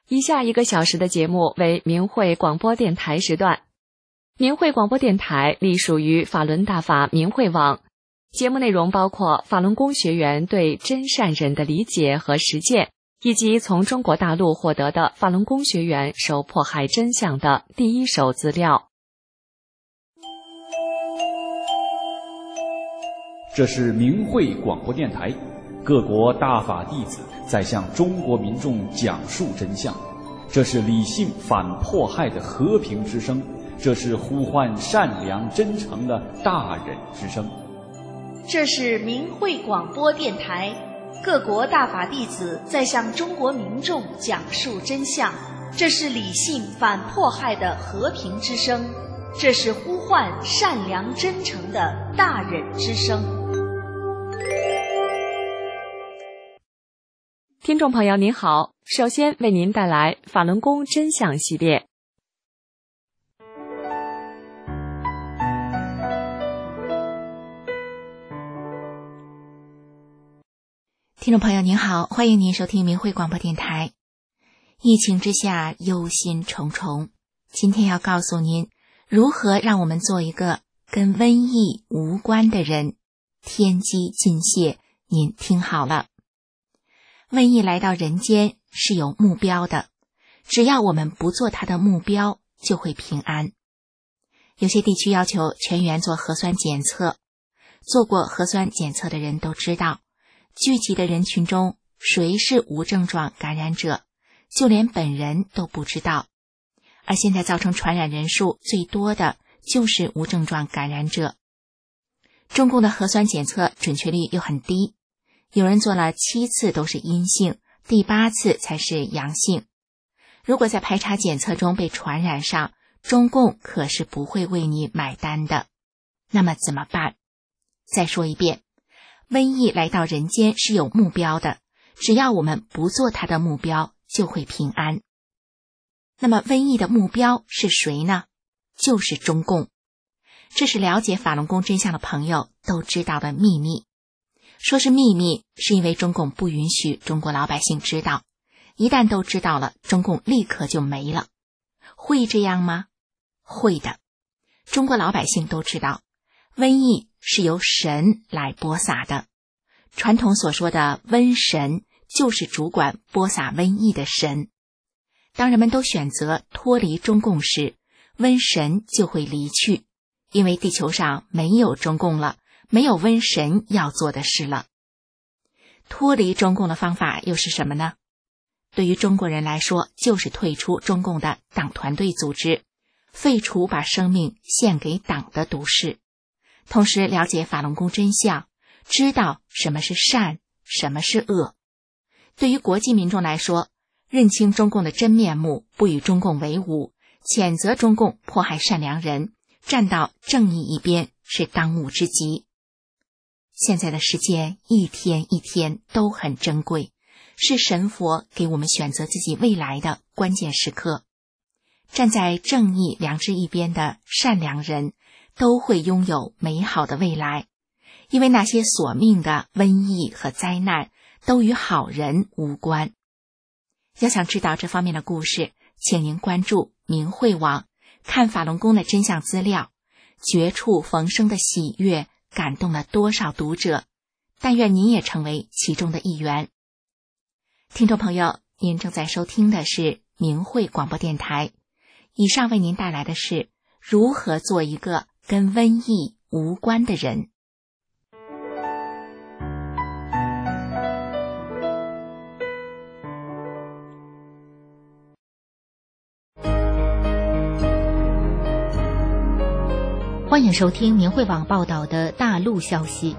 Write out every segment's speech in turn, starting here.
以下1个小时的节目为明慧广播电台时段。明慧广播电台隶属于法轮大法明慧网，节目内容包括法轮功学员对真善忍的理解和实践，以及从中国大陆获得的法轮功学员受迫害真相的第一手资料。 这是明慧广播电台，各国大法弟子在向中国民众讲述真相，这是理性反迫害的和平之声，这是呼唤善良真诚的大忍之声。 这是明慧广播电台，各国大法弟子在向中国民众讲述真相，这是理性反迫害的和平之声，这是呼唤善良真诚的大忍之声。 听众朋友您好，首先为您带来法轮功真相系列。 听众朋友您好，欢迎您收听明慧广播电台。疫情之下忧心忡忡，今天要告诉您如何让我们做一个跟瘟疫无关的人。天机尽泄，您听好了。瘟疫来到人间是有目标的，只要我们不做它的目标，就会平安。有些地区要求全员做核酸检测，做过核酸检测的人都知道，聚集的人群中谁是无症状感染者，就连本人都不知道。而现在造成传染人数最多的就是无症状感染者。中共的核酸检测准确率又很低，有人做了7次都是阴性，第8次才是阳性。如果在排查检测中被传染上，中共可是不会为你买单的。那么怎么办？再说一遍，瘟疫来到人间是有目标的，只要我们不做它的目标，就会平安。那么瘟疫的目标是谁呢？就是中共。这是了解法轮功真相的朋友都知道的秘密。说是秘密，是因为中共不允许中国老百姓知道，一旦都知道了，中共立刻就没了。会这样吗？会的。中国老百姓都知道，瘟疫是由神来播撒的。传统所说的瘟神，就是主管播撒瘟疫的神。当人们都选择脱离中共时，瘟神就会离去，因为地球上没有中共了，没有瘟神要做的事了。脱离中共的方法又是什么呢？对于中国人来说，就是退出中共的党团队组织，废除把生命献给党的毒誓，同时了解法轮功真相，知道什么是善，什么是恶。对于国际民众来说，认清中共的真面目，不与中共为伍，谴责中共迫害善良人，站到正义一边，是当务之急。现在的世界一天一天都很珍贵，是神佛给我们选择自己未来的关键时刻。站在正义良知一边的善良人都会拥有美好的未来，因为那些索命的瘟疫和灾难都与好人无关。要想知道这方面的故事，请您关注明慧网，看法轮功的真相资料，绝处逢生的喜悦感动了多少读者，但愿您也成为其中的一员。听众朋友，您正在收听的是明慧广播电台，以上为您带来的是如何做一个跟瘟疫无关的人。 欢迎收听明慧网报道的大陆消息。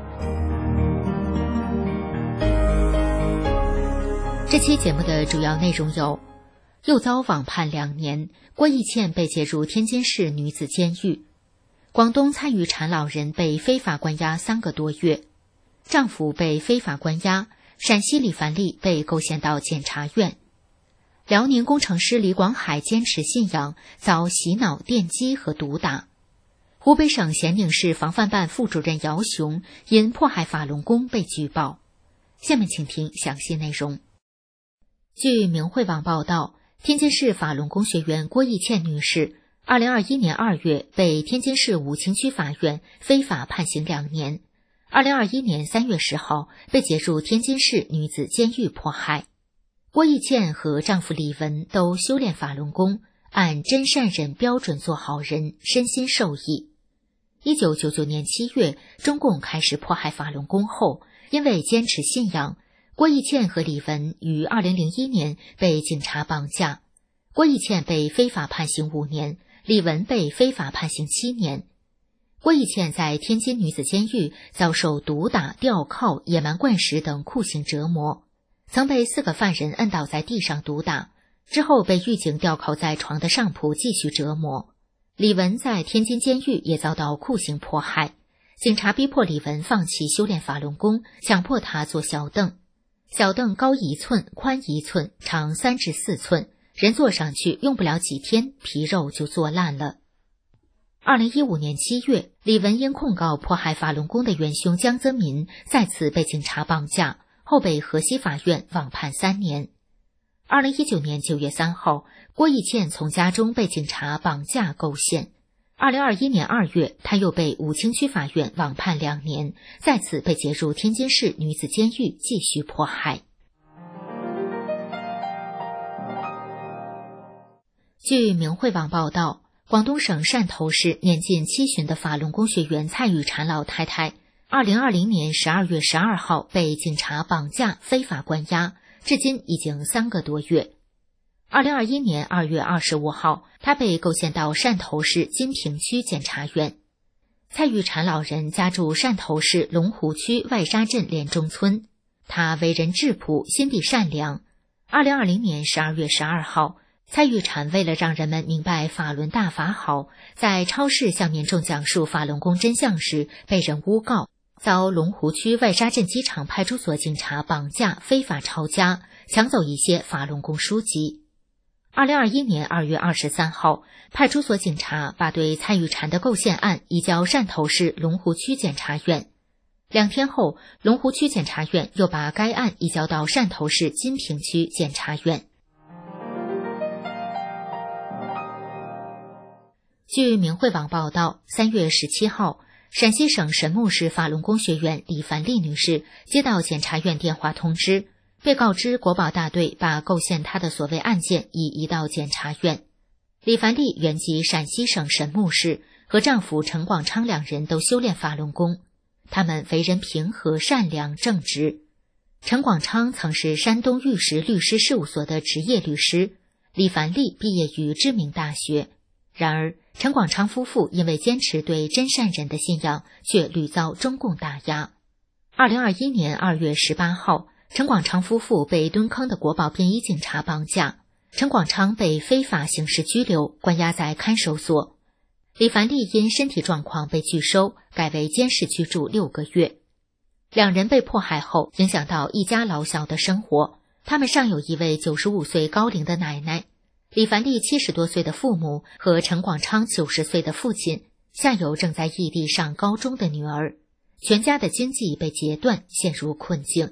这期节目的主要内容有：又遭网判2年，郭义倩被解入天津市女子监狱；广东参与产老人被非法关押3个多月；丈夫被非法关押；陕西李凡利被构陷到检察院；辽宁工程师李广海坚持信仰，遭洗脑、电击和毒打；湖北省咸宁市防范办副主任姚雄因迫害法轮功被举报。下面请听详细内容。据明慧网报道， 天津市法轮功学员郭义倩女士2021年2月被天津市武清区法院非法判刑2年，2021年3月10号被解入天津市女子监狱迫害。郭义倩和丈夫李文都修炼法轮功，按真善忍标准做好人，身心受益。1999年7月，中共开始迫害法轮功后，因为坚持信仰，郭义倩和李文于2001年被警察绑架。郭义倩被非法判刑5年，李文被非法判刑7年。郭义倩在天津女子监狱遭受毒打、吊铐、野蛮灌食等酷刑折磨，曾被4个犯人摁倒在地上毒打，之后被狱警吊铐在床的上铺继续折磨。李文在天津监狱也遭到酷刑迫害，警察逼迫李文放弃修炼法轮功，强迫他坐小凳。小凳高1寸，宽1寸，长3至4寸，人坐上去用不了几天，皮肉就坐烂了。2015年7月，李文因控告迫害法轮功的元凶江泽民，再次被警察绑架，后被河西法院网判3年。2019年9月3号，郭义倩从家中被警察绑架构陷。2021年2月，她又被武清区法院网判2年，再次被解入天津市女子监狱继续迫害。据明慧网报道，广东省汕头市年近70的法轮功学员蔡玉婵老太太2020年12月12号被警察绑架非法关押，至今已经3个多月。2021年2月25号，她被构陷到汕头市金平区检察院。蔡玉婵老人家住汕头市龙湖区外沙镇莲中村，她为人质朴，心地善良。2020年12月12号，蔡玉婵为了让人们明白法轮大法好，在超市向民众讲述法轮功真相时被人诬告，遭龙湖区外沙镇机场派出所警察绑架，非法抄家，抢走一些法轮功书籍。2021年2月23号，派出所警察把对蔡玉婵的构陷案移交汕头市龙湖区检察院。2天后，龙湖区检察院又把该案移交到汕头市金平区检察院。据明慧网报道，3月17号，陕西省神木市法轮功学员李凡丽女士接到检察院电话通知，被告知国保大队把构陷她的所谓案件已移到检察院。李凡丽原籍陕西省神木市，和丈夫陈广昌2人都修炼法轮功，他们为人平和、善良、正直。陈广昌曾是山东玉石律师事务所的职业律师，李凡丽毕业于知名大学。然而，陈广昌夫妇因为坚持对真善忍的信仰，却屡遭中共打压。2021年2月18号，陈广昌夫妇被敦坑的国保便衣警察绑架，陈广昌被非法刑事拘留，关押在看守所。李凡丽因身体状况被拒收，改为监视居住6个月。2人被迫害后，影响到一家老小的生活，他们上有一位95岁高龄的奶奶，李凡丽70多岁的父母和陈广昌90岁的父亲，下有正在异地上高中的女儿，全家的经济被截断，陷入困境。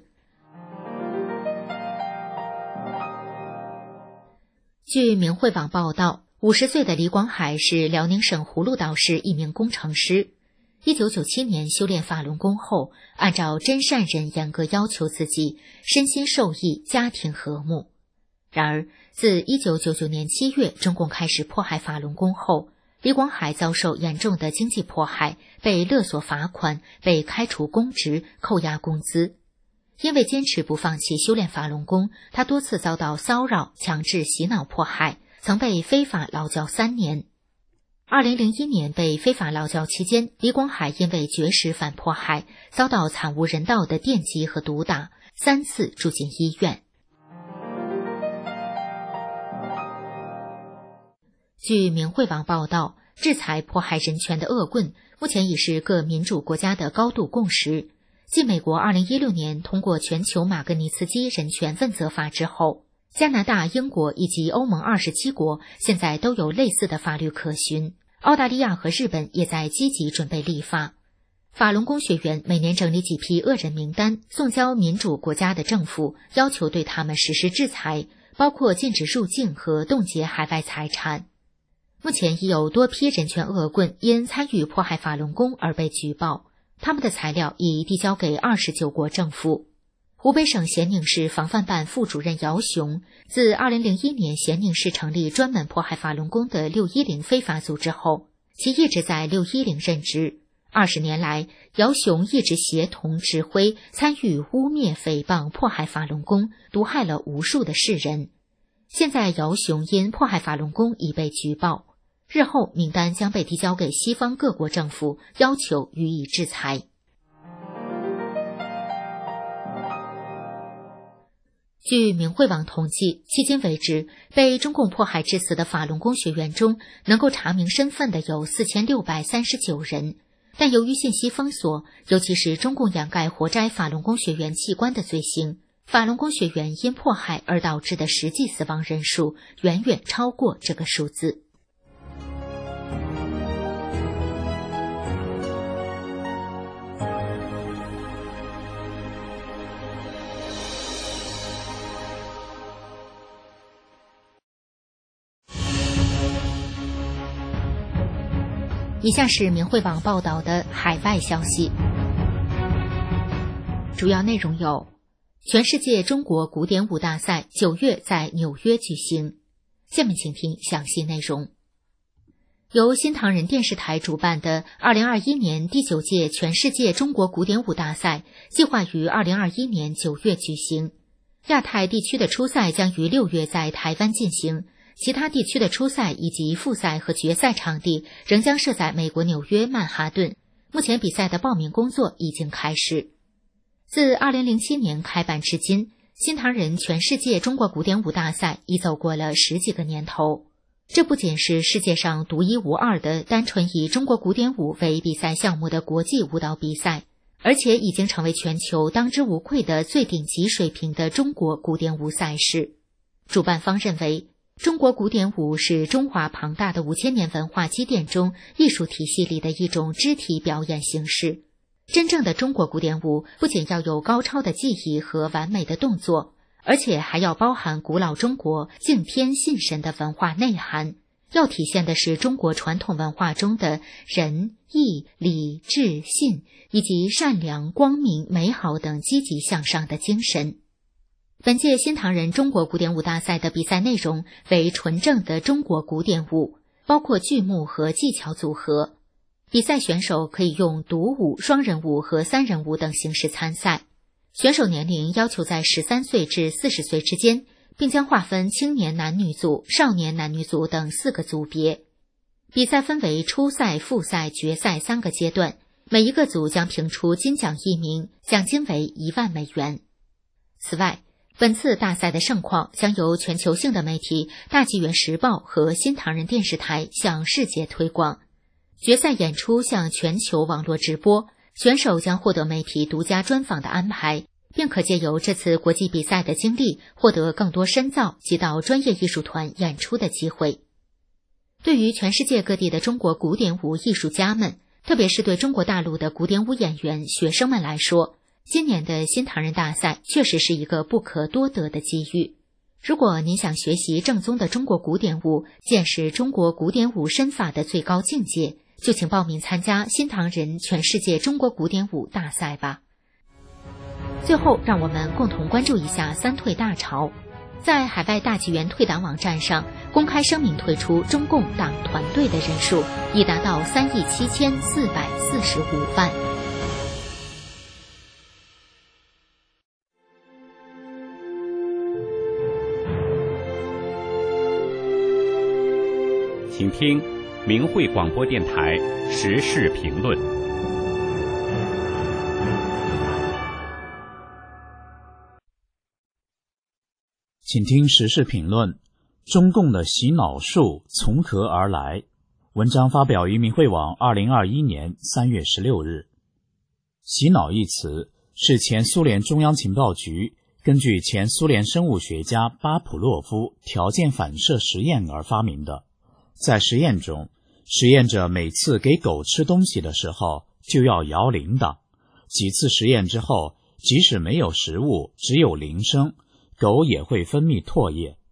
据明慧网报道，50岁的李广海是辽宁省葫芦岛市一名工程师。1997年修炼法轮功后，按照真善忍严格要求自己，身心受益，家庭和睦。然而，自1999年7月中共开始迫害法轮功后，李广海遭受严重的经济迫害，被勒索罚款，被开除公职，扣押工资。因为坚持不放弃修炼法轮功，他多次遭到骚扰、强制洗脑迫害，曾被非法劳教3年。2001年被非法劳教期间，李广海因为绝食反迫害，遭到惨无人道的电击和毒打，3次住进医院。据明慧网报道，制裁迫害人权的恶棍目前已是各民主国家的高度共识。继美国2016年通过全球马格尼茨基人权问责法之后，加拿大、英国以及欧盟27国现在都有类似的法律可循，澳大利亚和日本也在积极准备立法。法轮功学员每年整理几批恶人名单，送交民主国家的政府，要求对他们实施制裁， 包括禁止入境和冻结海外财产。目前已有多批人权恶棍因参与迫害法轮功而被举报，他们的材料已递交给29国政府。湖北省咸宁市防范办副主任姚雄自2001年咸宁市成立专门迫害法轮功的610非法组织后，其一直在610任职。20年来，姚雄一直协同指挥参与污蔑诽谤迫害法轮功，毒害了无数的世人。现在姚雄因迫害法轮功已被举报，日后名单将被提交给西方各国政府，要求予以制裁。据明慧网统计，迄今为止，被中共迫害致死的法轮功学员中，能够查明身份的有4639人。但由于信息封锁，尤其是中共掩盖活摘法轮功学员器官的罪行，法轮功学员因迫害而导致的实际死亡人数远远超过这个数字。以下是明慧网报道的海外消息，主要内容有：全世界中国古典舞大赛9月在纽约举行。下面请听详细内容。由新唐人电视台主办的2021年第9届全世界中国古典舞大赛计划于2021年9月举行。亚太地区的初赛将于6月在台湾进行，其他地区的初赛以及复赛和决赛场地仍将设在美国纽约曼哈顿。目前比赛的报名工作已经开始。自2007年开办至今，新唐人全世界中国古典舞大赛已走过了10几个年头。这不仅是世界上独一无二的单纯以中国古典舞为比赛项目的国际舞蹈比赛，而且已经成为全球当之无愧的最顶级水平的中国古典舞赛事。主办方认为，中国古典舞是中华庞大的5000年文化积淀中艺术体系里的一种肢体表演形式。真正的中国古典舞不仅要有高超的技艺和完美的动作，而且还要包含古老中国敬天信神的文化内涵，要体现的是中国传统文化中的仁、义、礼、智、信，以及善良、光明、美好等积极向上的精神。本届新唐人中国古典舞大赛的比赛内容为纯正的中国古典舞，包括剧目和技巧组合。比赛选手可以用独舞、双人舞和3人舞等形式参赛。选手年龄要求在13岁至40岁之间，并将划分青年男女组、少年男女组等4个组别。比赛分为初赛、复赛、决赛3个阶段，每一个组将评出金奖1名，奖金为1万美元。此外，本次大赛的盛况将由全球性的媒体大纪元时报和新唐人电视台向世界推广。决赛演出向全球网络直播，选手将获得媒体独家专访的安排，并可借由这次国际比赛的经历，获得更多深造及到专业艺术团演出的机会。对于全世界各地的中国古典舞艺术家们，特别是对中国大陆的古典舞演员学生们来说，今年的新唐人大赛确实是一个不可多得的机遇。如果您想学习正宗的中国古典舞，见识中国古典舞身法的最高境界，就请报名参加新唐人全世界中国古典舞大赛吧。最后，让我们共同关注一下3退大潮。在海外大纪元退党网站上公开声明退出中共党团队的人数已达到37445万。 请听明慧广播电台时事评论。 请听时事评论：中共的洗脑术从何而来？文章发表于明慧网2021年3月16日。洗脑一词是前苏联中央情报局根据前苏联生物学家巴甫洛夫条件反射实验而发明的。在实验中，实验者每次给狗吃东西的时候就要摇铃铛，几次实验之后，即使没有食物，只有铃声，狗也会分泌唾液，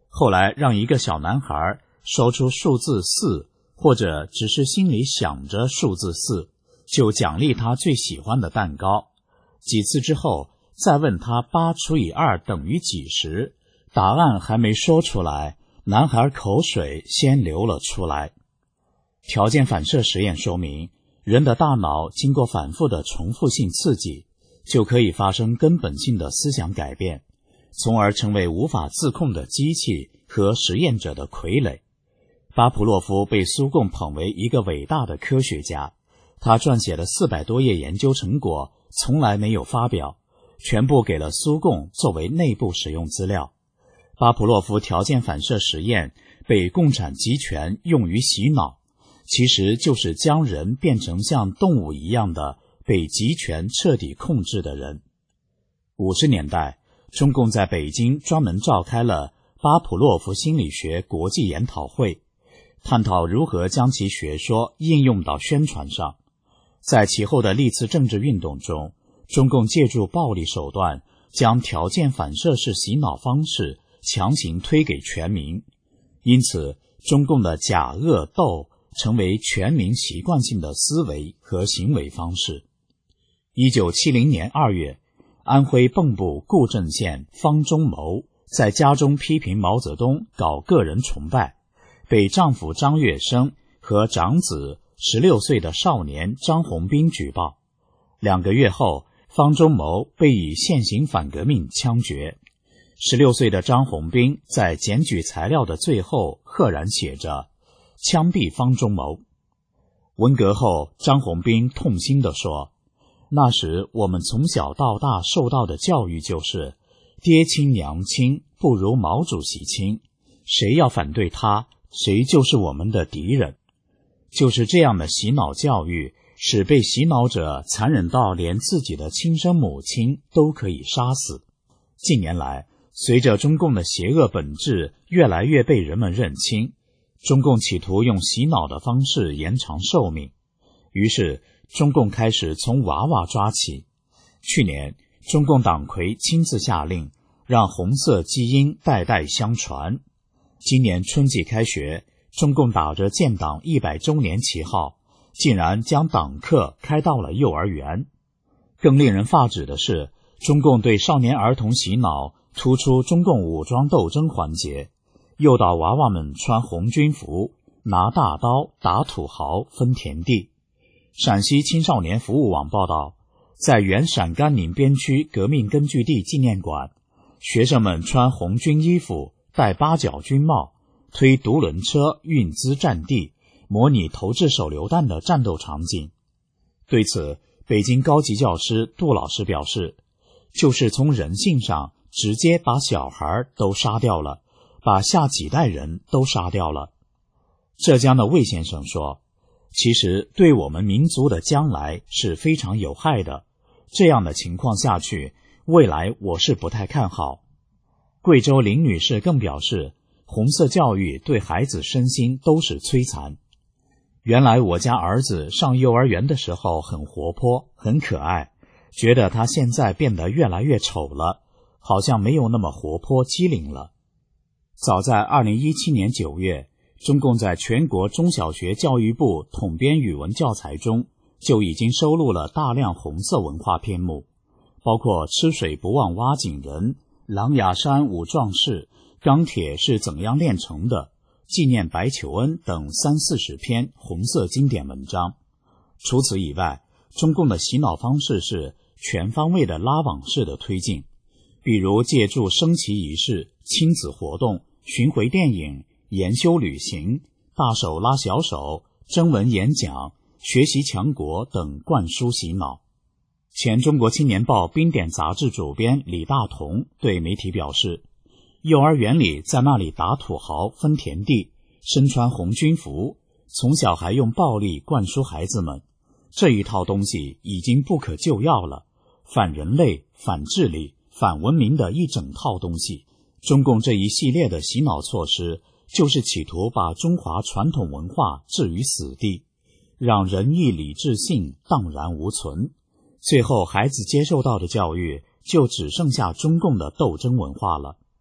后来让一个小男孩说出数字4，或者只是心里想着数字4，就奖励他最喜欢的蛋糕。几次之后，再问他8除以2等于几时，答案还没说出来，男孩口水先流了出来。条件反射实验说明，人的大脑经过反复的重复性刺激，就可以发生根本性的思想改变，从而成为无法自控的机器和实验者的傀儡。巴甫洛夫被苏共捧为一个伟大的科学家，他撰写了400多页研究成果从来没有发表，全部给了苏共作为内部使用资料。巴甫洛夫条件反射实验被共产集权用于洗脑，其实就是将人变成像动物一样的被集权彻底控制的人。50年代，中共在北京专门召开了巴甫洛夫心理学国际研讨会，探讨如何将其学说应用到宣传上。在其后的历次政治运动中，中共借助暴力手段，将条件反射式洗脑方式强行推给全民，因此中共的假恶斗成为全民习惯性的思维和行为方式。1970年2月，安徽蚌埠固镇县方中谋在家中批评毛泽东搞个人崇拜，被丈夫张月生和长子16岁的少年张宏斌举报。2个月后，方中谋被以现行反革命枪决。16岁的张宏斌在检举材料的最后赫然写着枪毙方中谋。文革后，张宏斌痛心地说，那时我们从小到大受到的教育就是爹亲娘亲不如毛主席亲，谁要反对他，谁就是我们的敌人。就是这样的洗脑教育，使被洗脑者残忍到连自己的亲生母亲都可以杀死。近年来，随着中共的邪恶本质越来越被人们认清，中共企图用洗脑的方式延长寿命，于是中共开始从娃娃抓起。去年，中共党魁亲自下令，让红色基因代代相传。今年春季开学，中共打着建党100周年旗号，竟然将党课开到了幼儿园。更令人发指的是，中共对少年儿童洗脑突出中共武装斗争环节，诱导娃娃们穿红军服，拿大刀打土豪分田地。陕西青少年服务网报道，在原陕甘宁边区革命根据地纪念馆，学生们穿红军衣服，戴八角军帽，推独轮车运资战地，模拟投掷手榴弹的战斗场景。对此，北京高级教师杜老师表示，就是从人性上直接把小孩都杀掉了，把下几代人都杀掉了。浙江的魏先生说，其实对我们民族的将来是非常有害的，这样的情况下去，未来我是不太看好。贵州林女士更表示，红色教育对孩子身心都是摧残。原来我家儿子上幼儿园的时候很活泼，很可爱，觉得他现在变得越来越丑了，好像没有那么活泼机灵了。早在2017年9月，中共在全国中小学教育部统编语文教材中就已经收录了大量红色文化篇目，包括吃水不忘挖井人、狼牙山五壮士、钢铁是怎样炼成的、纪念白求恩等30-40篇红色经典文章。除此以外，中共的洗脑方式是全方位的拉网式的推进，比如借助升旗仪式、亲子活动、巡回电影、研修旅行、大手拉小手、征文演讲、学习强国等灌输洗脑。前中国青年报冰点杂志主编李大同对媒体表示，幼儿园里在那里打土豪分田地，身穿红军服，从小还用暴力灌输孩子们，这一套东西已经不可救药了，反人类、反智力、反文明的一整套东西。中共这一系列的洗脑措施，就是企图把中华传统文化置于死地，让仁义礼智信荡然无存。最后孩子接受到的教育就只剩下中共的斗争文化了。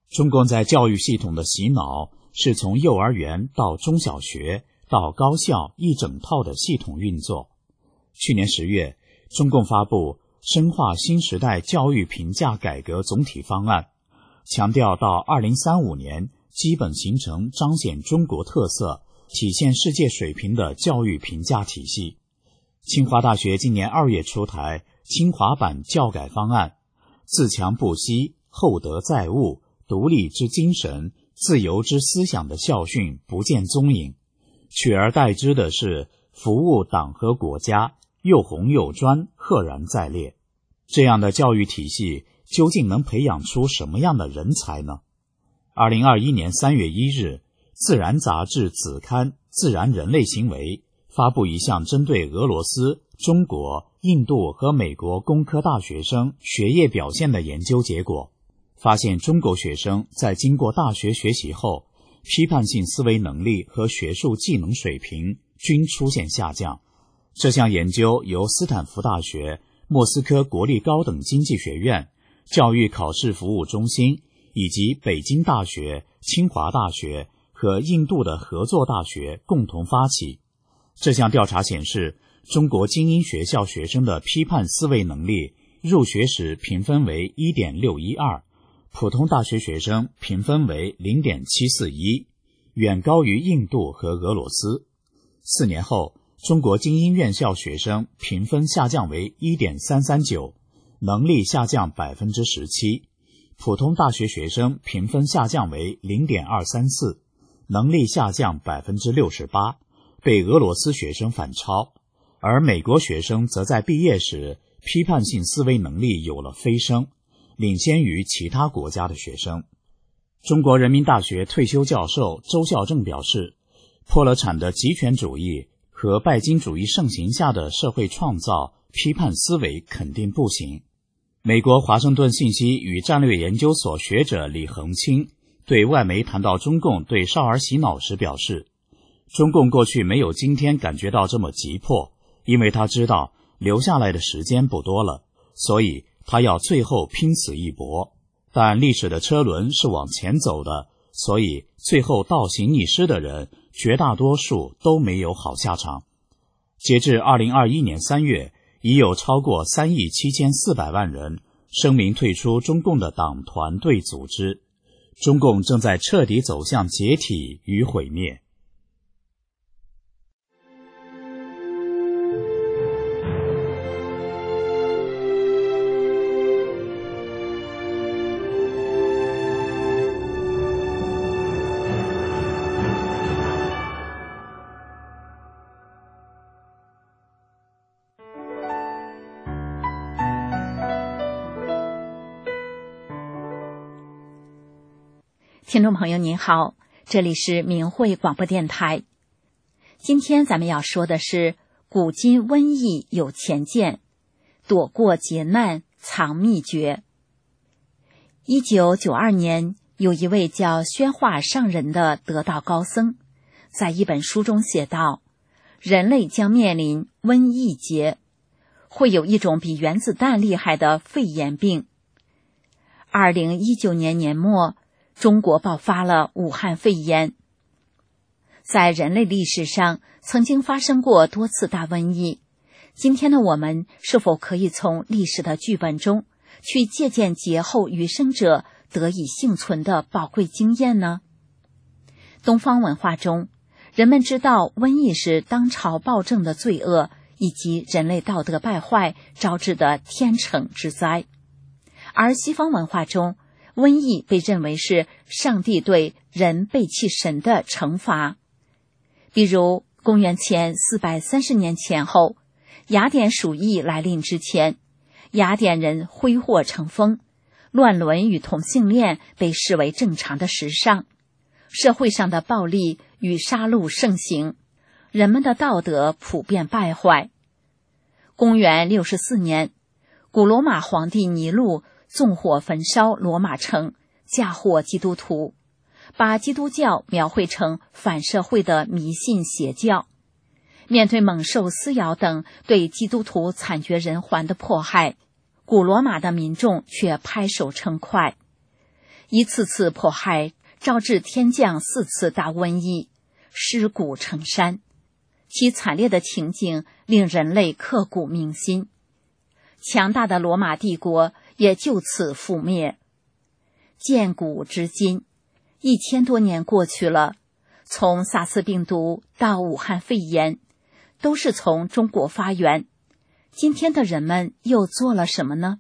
中共在教育系统的洗脑是从幼儿园到中小学到高校一整套的系统运作。去年10月，中共发布深化新时代教育评价改革总体方案，强调到2035年基本形成彰显中国特色、体现世界水平的教育评价体系。清华大学今年2月出台清华版教改方案，自强不息、厚德载物、独立之精神、自由之思想的校训不见踪影，取而代之的是服务党和国家，又红又专，赫然在列。这样的教育体系究竟能培养出什么样的人才呢？2021年3月1日，自然杂志子刊《自然人类行为》发布一项针对俄罗斯、中国、印度和美国工科大学生学业表现的研究结果，发现中国学生在经过大学学习后，批判性思维能力和学术技能水平均出现下降。这项研究由斯坦福大学、莫斯科国立高等经济学院、教育考试服务中心以及北京大学、清华大学和印度的合作大学共同发起。这项调查显示，中国精英学校学生的批判思维能力入学时评分为 1.612， 普通大学学生评分为 0.741， 远高于印度和俄罗斯。4年后，中国精英院校学生评分下降为 1.339， 能力下降 17%， 普通大学学生评分下降为 0.234， 能力下降 68%， 被俄罗斯学生反超，而美国学生则在毕业时批判性思维能力有了飞升，领先于其他国家的学生。中国人民大学退休教授周孝正表示，破了产的极权主义和拜金主义盛行下的社会创造批判思维肯定不行。美国华盛顿信息与战略研究所学者李恒清对外媒谈到中共对少儿洗脑时表示，中共过去没有今天感觉到这么急迫，因为他知道留下来的时间不多了，所以他要最后拼死一搏。但历史的车轮是往前走的，所以最后倒行逆施的人绝大多数都没有好下场。截至2021年3月，已有超过3亿7400万人声明退出中共的党团队组织。中共正在彻底走向解体与毁灭。 听众朋友您好，这里是明慧广播电台。今天咱们要说的是古今瘟疫有前见，躲过劫难藏秘诀。1992年，有一位叫宣化上人的得道高僧，在一本书中写道，人类将面临瘟疫劫，会有一种比原子弹厉害的肺炎病。2019年年末，中国爆发了武汉肺炎。在人类历史上曾经发生过多次大瘟疫，今天的我们是否可以从历史的剧本中去借鉴劫后余生者得以幸存的宝贵经验呢？东方文化中，人们知道瘟疫是当朝暴政的罪恶以及人类道德败坏招致的天惩之灾，而西方文化中，瘟疫被认为是上帝对人背弃神的惩罚。比如公元前430年前后，雅典鼠疫来临之前，雅典人挥霍成风，乱伦与同性恋被视为正常的时尚，社会上的暴力与杀戮盛行，人们的道德普遍败坏。公元64年，古罗马皇帝尼禄纵火焚烧罗马城，嫁祸基督徒，把基督教描绘成反社会的迷信邪教。面对猛兽撕咬等对基督徒惨绝人寰的迫害，古罗马的民众却拍手称快。 一次次迫害招致天降4次大瘟疫，尸骨成山，其惨烈的情景令人类刻骨铭心。强大的罗马帝国也就此覆灭。建古至今，1000多年过去了，从萨斯病毒到武汉肺炎，都是从中国发源。今天的人们又做了什么呢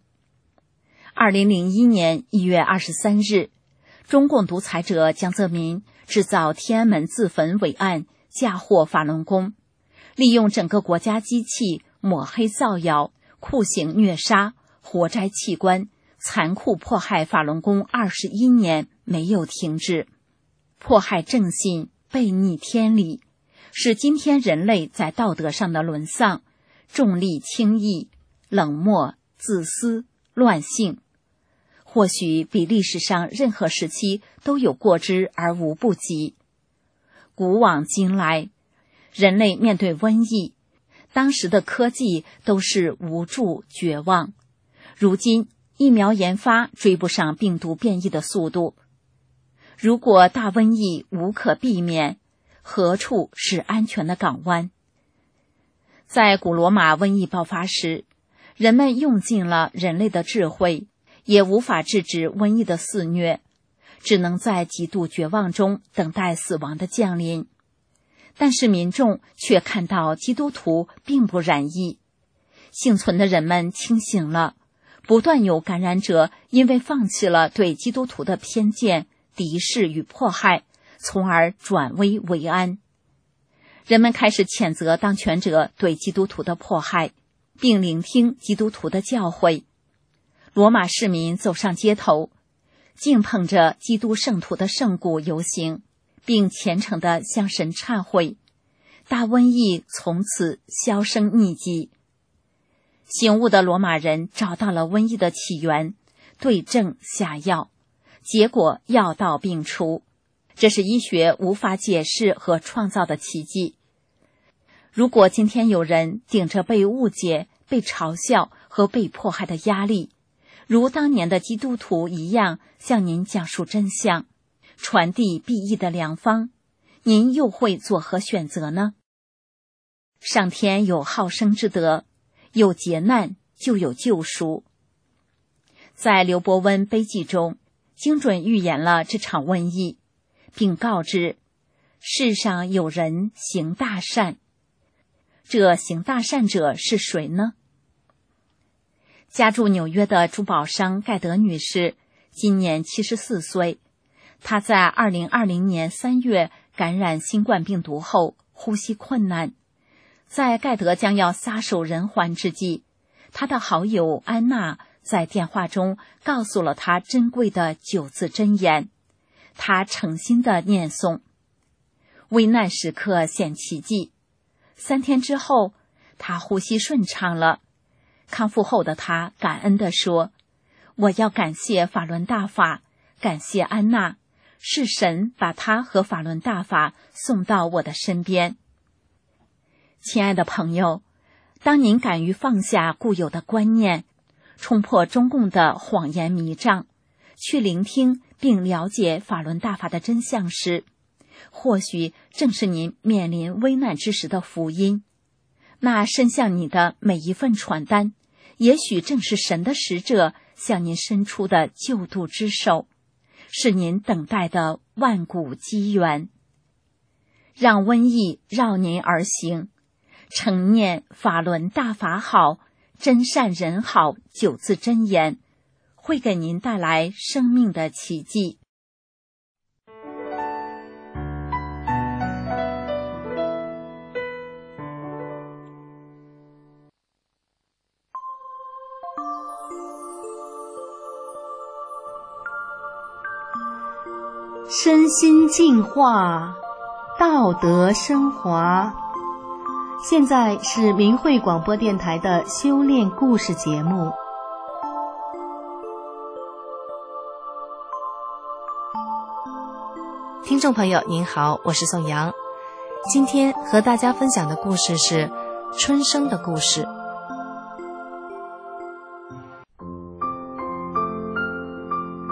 ？2001年1月23日，中共独裁者江泽民制造天安门自焚伪案，嫁祸法轮功，利用整个国家机器抹黑造谣，酷刑虐杀，活摘器官，残酷迫害法轮功21年没有停止，迫害正信，背逆天理，使今天人类在道德上的沦丧，重利轻义，冷漠自私乱性，或许比历史上任何时期都有过之而无不及。古往今来，人类面对瘟疫，当时的科技都是无助绝望，如今疫苗研发追不上病毒变异的速度。如果大瘟疫无可避免，何处是安全的港湾？在古罗马瘟疫爆发时，人们用尽了人类的智慧，也无法制止瘟疫的肆虐，只能在极度绝望中等待死亡的降临。但是民众却看到基督徒并不染疫，幸存的人们清醒了，不断有感染者因为放弃了对基督徒的偏见、敌视与迫害，从而转危为安。人们开始谴责当权者对基督徒的迫害，并聆听基督徒的教诲。罗马市民走上街头，敬捧着基督圣徒的圣骨游行，并虔诚地向神忏悔。大瘟疫从此销声匿迹。醒悟的罗马人找到了瘟疫的起源，对症下药，结果药到病除。这是医学无法解释和创造的奇迹。如果今天有人顶着被误解、被嘲笑和被迫害的压力，如当年的基督徒一样向您讲述真相，传递裨益的良方，您又会作何选择呢？上天有好生之德，有劫难就有救赎。在刘伯温悲记中，精准预言了这场瘟疫，并告知世上有人行大善。这行大善者是谁呢？家住纽约的珠宝商盖德女士今年74岁，她在2020年3月感染新冠病毒后呼吸困难，在盖德将要撒手人寰之际，她的好友安娜在电话中告诉了她珍贵的9字真言，她诚心的念诵。危难时刻显奇迹，3天之后，她呼吸顺畅了。康复后的她感恩地说：“我要感谢法轮大法，感谢安娜，是神把她和法轮大法送到我的身边。”亲爱的朋友，当您敢于放下固有的观念，冲破中共的谎言迷障，去聆听并了解法轮大法的真相时，或许正是您面临危难之时的福音。那伸向你的每一份传单，也许正是神的使者向您伸出的救度之手，是您等待的万古机缘。让瘟疫绕您而行，诚念法轮大法好，真善人好9字真言，会给您带来生命的奇迹。 身心净化，道德升华。现在是明慧广播电台的修炼故事节目。 听众朋友您好，我是宋阳。今天和大家分享的故事是春生的故事。故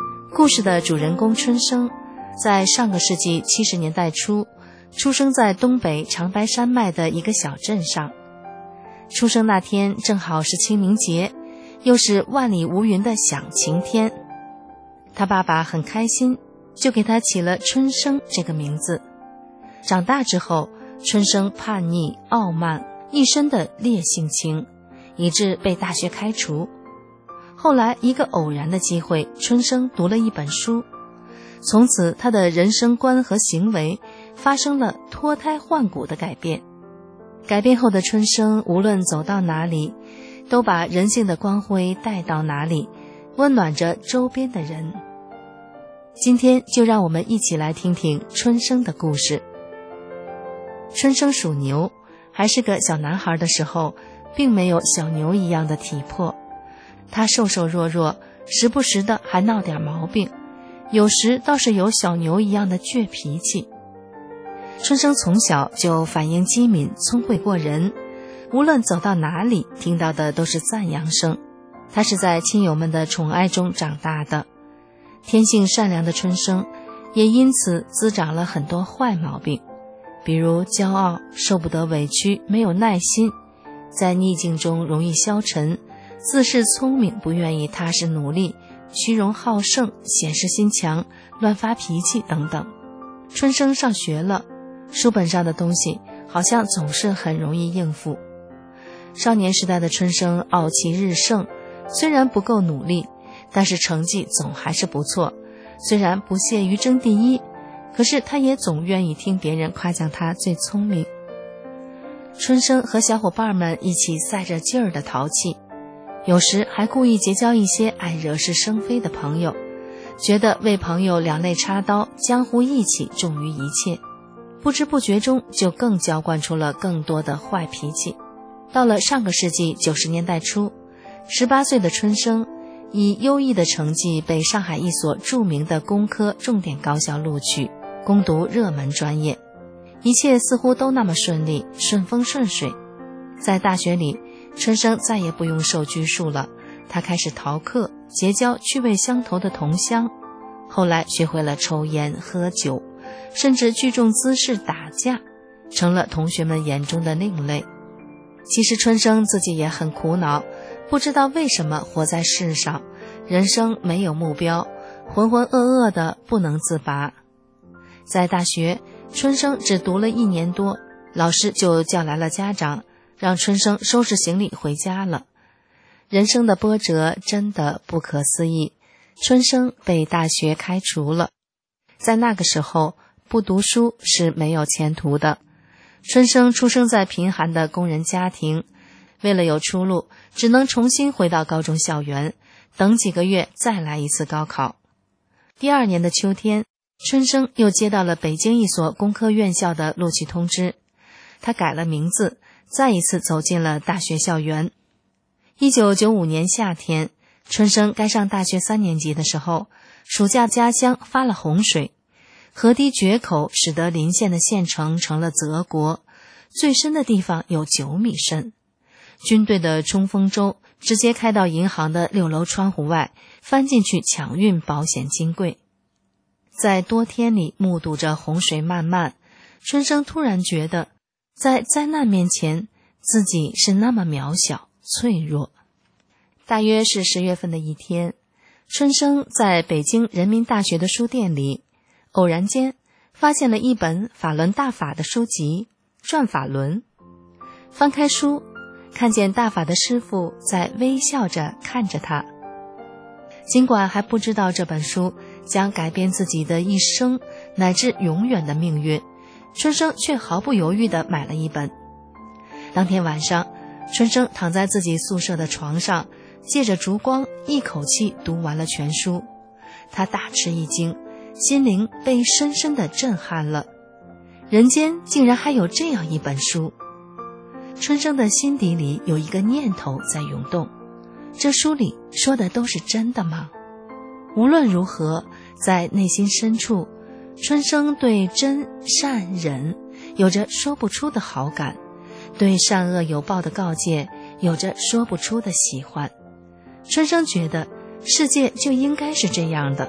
故事的主人公春生，在上个世纪70年代初，出生在东北长白山脉的一个小镇上。出生那天正好是清明节，又是万里无云的响晴天。他爸爸很开心，就给他起了春生这个名字。长大之后，春生叛逆傲慢，一身的烈性情，以致被大学开除。后来一个偶然的机会，春生读了一本书，从此他的人生观和行为发生了脱胎换骨的改变。改变后的春生无论走到哪里，都把人性的光辉带到哪里，温暖着周边的人。今天就让我们一起来听听春生的故事。春生属牛，还是个小男孩的时候，并没有小牛一样的体魄。他瘦瘦弱弱，时不时的还闹点毛病，有时倒是有小牛一样的倔脾气。春生从小就反应机敏，聪慧过人，无论走到哪里，听到的都是赞扬声。他是在亲友们的宠爱中长大的。天性善良的春生也因此滋长了很多坏毛病，比如骄傲、受不得委屈、没有耐心，在逆境中容易消沉，自恃聪明，不愿意踏实努力，虚荣好胜，显示心强，乱发脾气等等。春生上学了，书本上的东西好像总是很容易应付。少年时代的春生傲气日盛，虽然不够努力，但是成绩总还是不错。虽然不屑于争第一，可是他也总愿意听别人夸奖他最聪明。春生和小伙伴们一起赛着劲儿的淘气，有时还故意结交一些爱惹是生非的朋友，觉得为朋友两肋插刀，江湖义气重于一切。不知不觉中就更浇灌出了更多的坏脾气。到了上个世纪90年代初，18岁的春生以优异的成绩被上海一所著名的工科重点高校录取，攻读热门专业，一切似乎都那么顺利，顺风顺水。在大学里，春生再也不用受拘束了，他开始逃课，结交趣味相投的同乡，后来学会了抽烟喝酒，甚至聚众滋事打架，成了同学们眼中的另类。其实春生自己也很苦恼，不知道为什么活在世上，人生没有目标，浑浑噩噩的不能自拔。在大学，春生只读了1年多，老师就叫来了家长，让春生收拾行李回家了。人生的波折真的不可思议，春生被大学开除了。在那个时候，不读书是没有前途的。春生出生在贫寒的工人家庭，为了有出路，只能重新回到高中校园，等几个月再来一次高考。第2年的秋天，春生又接到了北京一所工科院校的录取通知，他改了名字，再一次走进了大学校园。1995年夏天，春生该上大学3年级的时候，暑假家乡发了洪水，河堤决口，使得邻县的县城成了泽国，最深的地方有9米深。军队的冲锋舟直接开到银行的6楼窗户外，翻进去抢运保险金柜。在多天里目睹着洪水漫漫，春生突然觉得，在灾难面前，自己是那么渺小脆弱。大约是10月份的一天，春生在北京人民大学的书店里，偶然间发现了一本法轮大法的书籍《转法轮》。翻开书，看见大法的师父在微笑着看着他。尽管还不知道这本书将改变自己的一生乃至永远的命运，春生却毫不犹豫地买了一本。当天晚上，春生躺在自己宿舍的床上，借着烛光一口气读完了全书。他大吃一惊，心灵被深深地震撼了。人间竟然还有这样一本书。春生的心底里有一个念头在涌动，这书里说的都是真的吗？无论如何，在内心深处，春生对真善忍有着说不出的好感，对善恶有报的告诫有着说不出的喜欢。春生觉得世界就应该是这样的，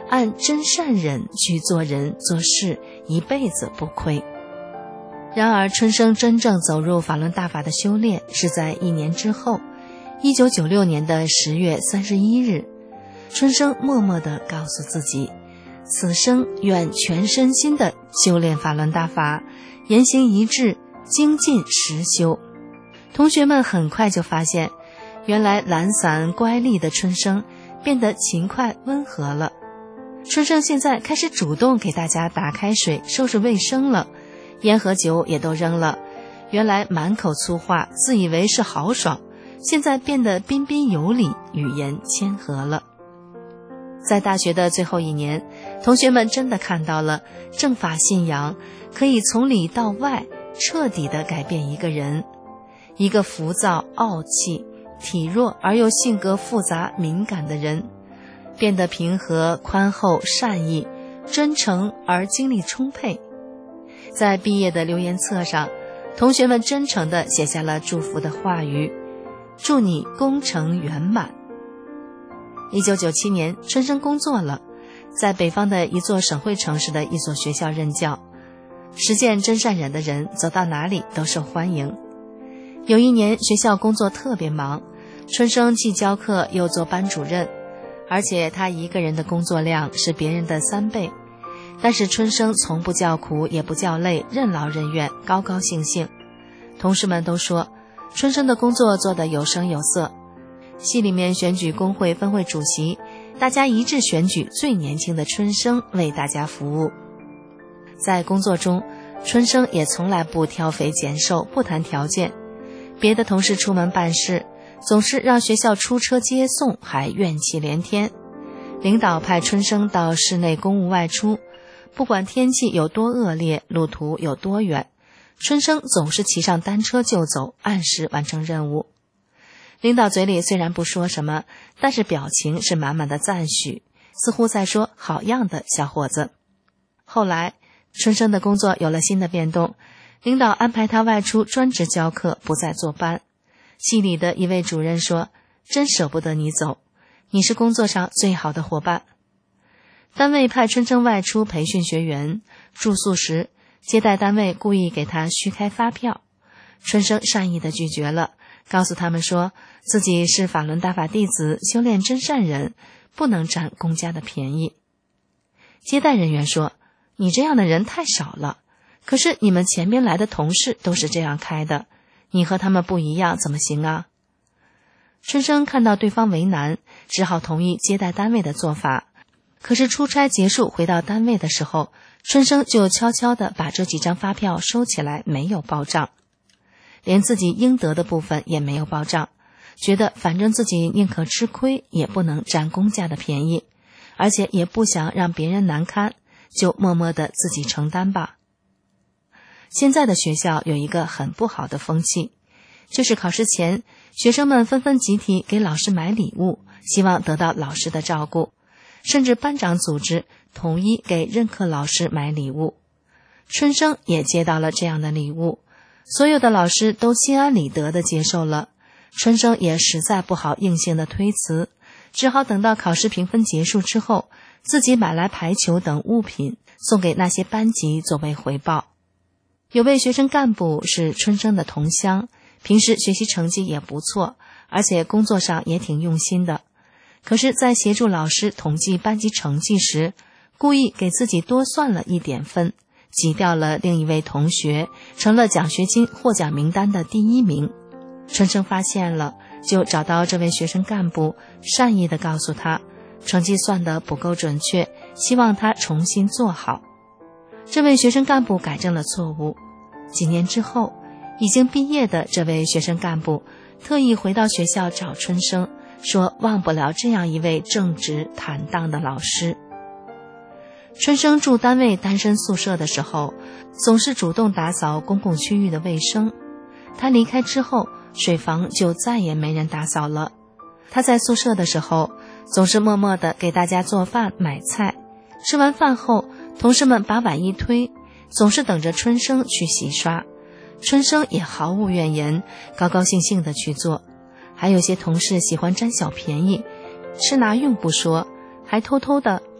按真善忍去做人做事，一辈子不亏。然而春生真正走入法轮大法的修炼是在1年之后，1996年的10月31日，春生默默地告诉自己，此生愿全身心地修炼法轮大法，言行一致，精进实修。同学们很快就发现，原来懒散乖戾的春生变得勤快温和了。春生现在开始主动给大家打开水，收拾卫生了，烟和酒也都扔了。原来满口粗话，自以为是豪爽，现在变得彬彬有礼，语言谦和了。在大学的最后1年，同学们真的看到了正法信仰可以从里到外彻底地改变一个人。一个浮躁、傲气、体弱而又性格复杂敏感的人，变得平和、宽厚、善意、真诚而精力充沛。在毕业的留言册上，同学们真诚地写下了祝福的话语，祝你功成圆满。1997年，春生工作了，在北方的一座省会城市的一所学校任教。实践真善忍的人走到哪里都受欢迎。有一年学校工作特别忙，春生既教课又做班主任，而且他一个人的工作量是别人的3倍。但是春生从不叫苦也不叫累，任劳任怨，高高兴兴。同事们都说春生的工作做得有声有色。系里面选举工会分会主席，大家一致选举最年轻的春生为大家服务。在工作中，春生也从来不挑肥拣瘦，不谈条件。别的同事出门办事，总是让学校出车接送，还怨气连天。领导派春生到室内公务外出，不管天气有多恶劣，路途有多远，春生总是骑上单车就走，按时完成任务。领导嘴里虽然不说什么，但是表情是满满的赞许，似乎在说好样的小伙子。后来春生的工作有了新的变动，领导安排他外出专职教课，不再坐班。系里的一位主任说，真舍不得你走，你是工作上最好的伙伴。单位派春生外出培训学员，住宿时接待单位故意给他虚开发票，春生善意地拒绝了，告诉他们说自己是法轮大法弟子，修炼真善忍，不能占公家的便宜。接待人员说，你这样的人太少了，可是你们前边来的同事都是这样开的，你和他们不一样怎么行啊？春生看到对方为难，只好同意接待单位的做法。可是出差结束回到单位的时候，春生就悄悄地把这几张发票收起来，没有报账，连自己应得的部分也没有报账，觉得反正自己宁可吃亏也不能占公家的便宜，而且也不想让别人难堪，就默默地自己承担吧。现在的学校有一个很不好的风气，就是考试前学生们纷纷集体给老师买礼物，希望得到老师的照顾，甚至班长组织统一给任课老师买礼物。春生也接到了这样的礼物，所有的老师都心安理得地接受了，春生也实在不好硬性的推辞，只好等到考试评分结束之后，自己买来排球等物品送给那些班级作为回报。有位学生干部是春生的同乡，平时学习成绩也不错，而且工作上也挺用心的。可是在协助老师统计班级成绩时，故意给自己多算了1点分，挤掉了另一位同学，成了奖学金获奖名单的第1名。春生发现了，就找到这位学生干部，善意地告诉他，成绩算得不够准确，希望他重新做好。这位学生干部改正了错误。几年之后，已经毕业的这位学生干部特意回到学校找春生，说忘不了这样一位正直坦荡的老师。春生住单位单身宿舍的时候，总是主动打扫公共区域的卫生。他离开之后，水房就再也没人打扫了。他在宿舍的时候，总是默默地给大家做饭买菜，吃完饭后，同事们把碗一推，总是等着春生去洗刷。春生也毫无怨言，高高兴兴地去做。还有些同事喜欢占小便宜，吃拿用不说，还偷偷地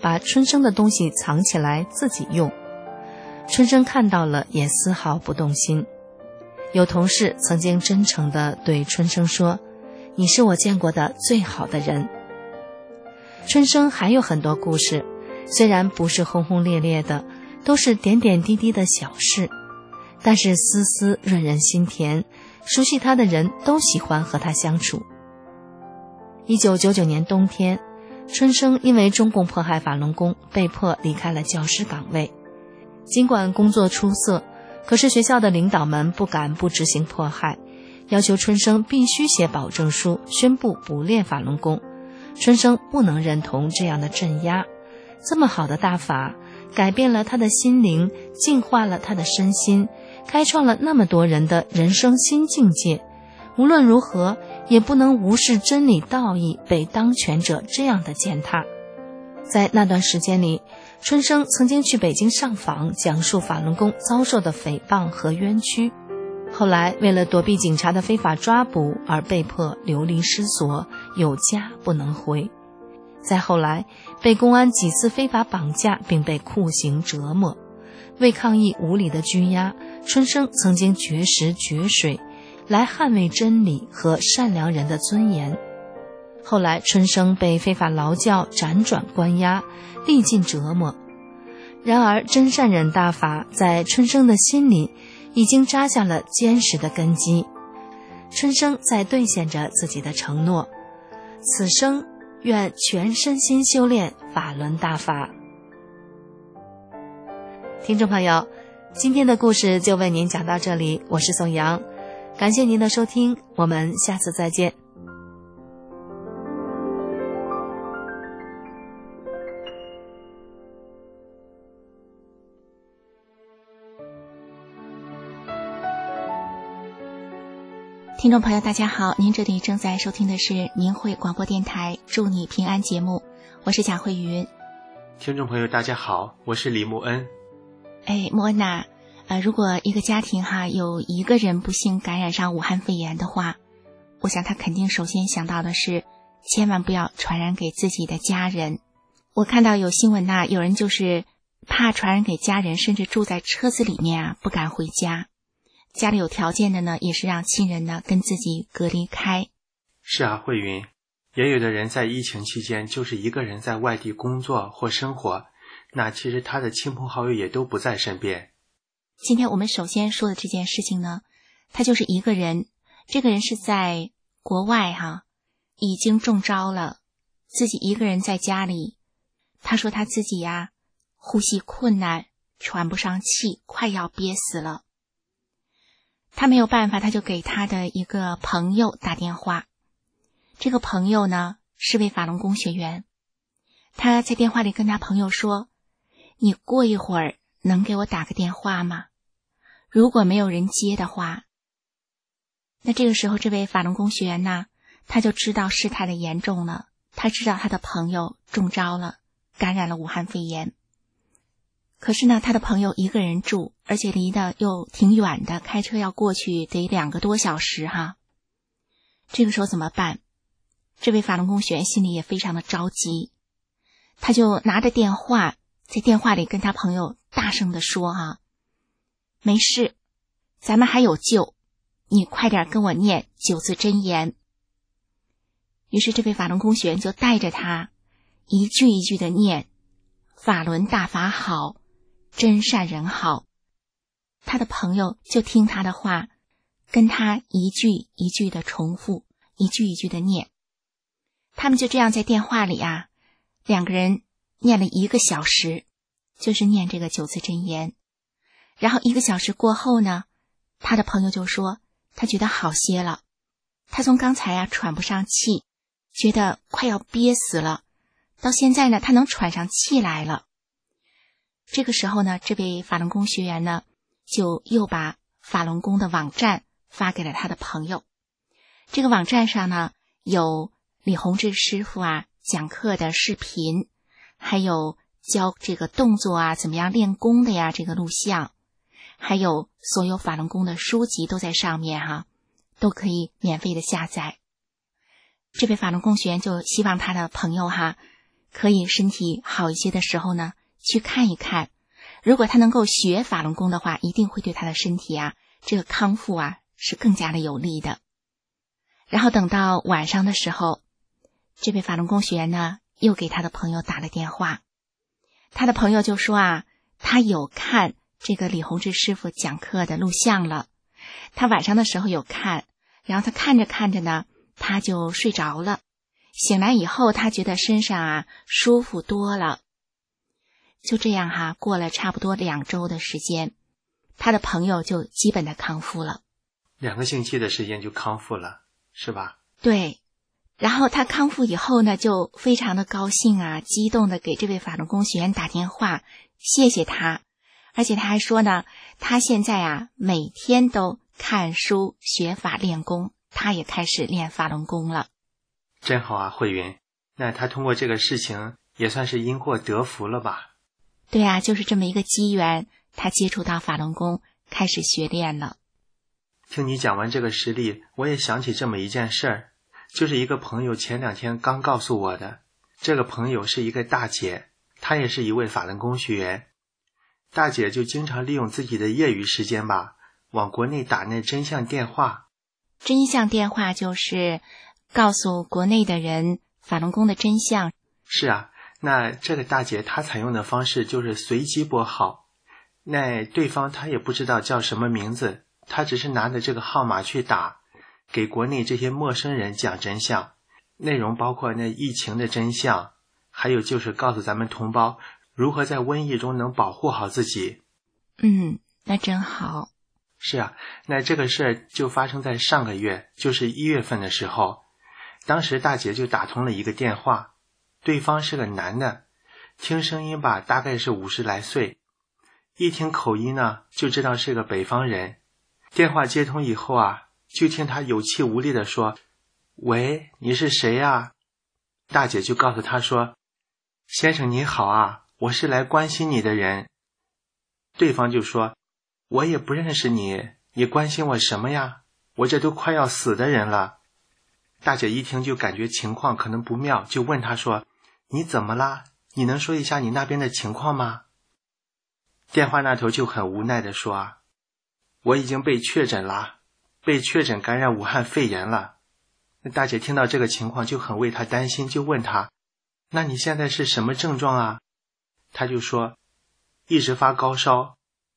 把春生的东西藏起来自己用。春生看到了也丝毫不动心。有同事曾经真诚地对春生说：“你是我见过的最好的人。”春生还有很多故事，虽然不是轰轰烈烈的，都是点点滴滴的小事，但是丝丝润人心田，熟悉他的人都喜欢和他相处。1999年冬天，春生因为中共迫害法轮功，被迫离开了教师岗位。尽管工作出色，可是学校的领导们不敢不执行迫害，要求春生必须写保证书，宣布不练法轮功。春生不能认同这样的镇压，这么好的大法，改变了他的心灵，净化了他的身心，开创了那么多人的人生新境界。无论如何，也不能无视真理道义被当权者这样的践踏。在那段时间里，春生曾经去北京上访，讲述法轮功遭受的诽谤和冤屈。后来为了躲避警察的非法抓捕而被迫流离失所，有家不能回。再后来被公安几次非法绑架，并被酷刑折磨。为抗议无理的拘押，春生曾经绝食绝水，来捍卫真理和善良人的尊严。后来春生被非法劳教，辗转关押，历尽折磨。然而真善忍大法在春生的心里已经扎下了坚实的根基。春生在兑现着自己的承诺，此生愿全身心修炼法轮大法。听众朋友，今天的故事就为您讲到这里，我是宋阳，感谢您的收听，我们下次再见。 听众朋友大家好，您这里正在收听的是明慧广播电台祝你平安节目，我是贾慧云。 听众朋友大家好，我是李慕恩。 慕恩呐，如果一个家庭有一个人不幸感染上武汉肺炎的话，我想他肯定首先想到的是千万不要传染给自己的家人。我看到有新闻有人就是怕传染给家人，甚至住在车子里面不敢回家。家里有条件的呢，也是让亲人呢跟自己隔离开。 是啊，慧云，也有的人在疫情期间就是一个人在外地工作或生活，那其实他的亲朋好友也都不在身边。 今天我们首先说的这件事情呢，他就是一个人，这个人是在国外已经中招了，自己一个人在家里。他说他自己呼吸困难，喘不上气，快要憋死了。他没有办法，他就给他的一个朋友打电话。这个朋友呢是位法轮功学员，他在电话里跟他朋友说：“你过一会儿能给我打个电话吗？如果没有人接的话。”那这个时候这位法轮功学员呢，他就知道事态的严重了，他知道他的朋友中招了，感染了武汉肺炎。可是呢，他的朋友一个人住，而且离得又挺远的，开车要过去得2个多小时这个时候怎么办？这位法轮功学员心里也非常的着急，他就拿着电话，在电话里跟他朋友大声地说没事，咱们还有救，你快点跟我念9字真言。于是这位法轮功学员就带着他一句一句的念：法轮大法好，真善人好。他的朋友就听他的话，跟他一句一句的重复，一句一句的念。他们就这样在电话里2个人念了1个小时，就是念这个9字真言。然后1个小时过后呢，他的朋友就说他觉得好些了，他从刚才喘不上气，觉得快要憋死了，到现在呢他能喘上气来了。这个时候呢，这位法轮功学员呢就又把法轮功的网站发给了他的朋友。这个网站上呢有李洪志师傅讲课的视频，还有教这个动作怎么样练功的这个录像，还有所有法轮功的书籍都在上面都可以免费的下载。这位法轮功学员就希望他的朋友可以身体好一些的时候呢，去看一看。如果他能够学法轮功的话，一定会对他的身体啊，这个康复啊，是更加的有利的。然后等到晚上的时候，这位法轮功学员呢，又给他的朋友打了电话。他的朋友就说啊，他有看这个李洪志师傅讲课的录像了，他晚上的时候有看，然后他看着看着呢，他就睡着了。醒来以后，他觉得身上啊舒服多了。就这样哈，过了差不多2周的时间，他的朋友就基本的康复了。 2个星期的时间就康复了，是吧？ 对。然后他康复以后呢，就非常的高兴啊，激动的给这位法轮功学员打电话，谢谢他。而且他还说呢，他现在啊每天都看书学法练功，他也开始练法轮功了。 真好啊，慧云。那他通过这个事情也算是因祸得福了吧？ 对啊，就是这么一个机缘，他接触到法轮功，开始学练了。 听你讲完这个实例，我也想起这么一件事儿，就是一个朋友前2天刚告诉我的。这个朋友是一个大姐，她也是一位法轮功学员。大姐就经常利用自己的业余时间吧，往国内打那真相电话。 真相电话就是告诉国内的人法轮功的真相。 是啊，那这个大姐她采用的方式就是随机拨号，那对方她也不知道叫什么名字，她只是拿着这个号码去打，给国内这些陌生人讲真相，内容包括那疫情的真相，还有就是告诉咱们同胞如何在瘟疫中能保护好自己。 那真好。 是啊，那这个事儿就发生在上个月，就是1月份的时候。当时大姐就打通了一个电话，对方是个男的，听声音吧大概是50来岁，一听口音呢就知道是个北方人。电话接通以后啊，就听他有气无力地说，喂，你是谁啊？大姐就告诉他说，先生你好啊，我是来关心你的人。对方就说，我也不认识你，你关心我什么呀？我这都快要死的人了。大姐一听就感觉情况可能不妙，就问他说，你怎么啦？你能说一下你那边的情况吗？电话那头就很无奈地说啊，我已经被确诊了，被确诊感染武汉肺炎了。大姐听到这个情况就很为他担心，就问他，那你现在是什么症状啊？他就说，一直发高烧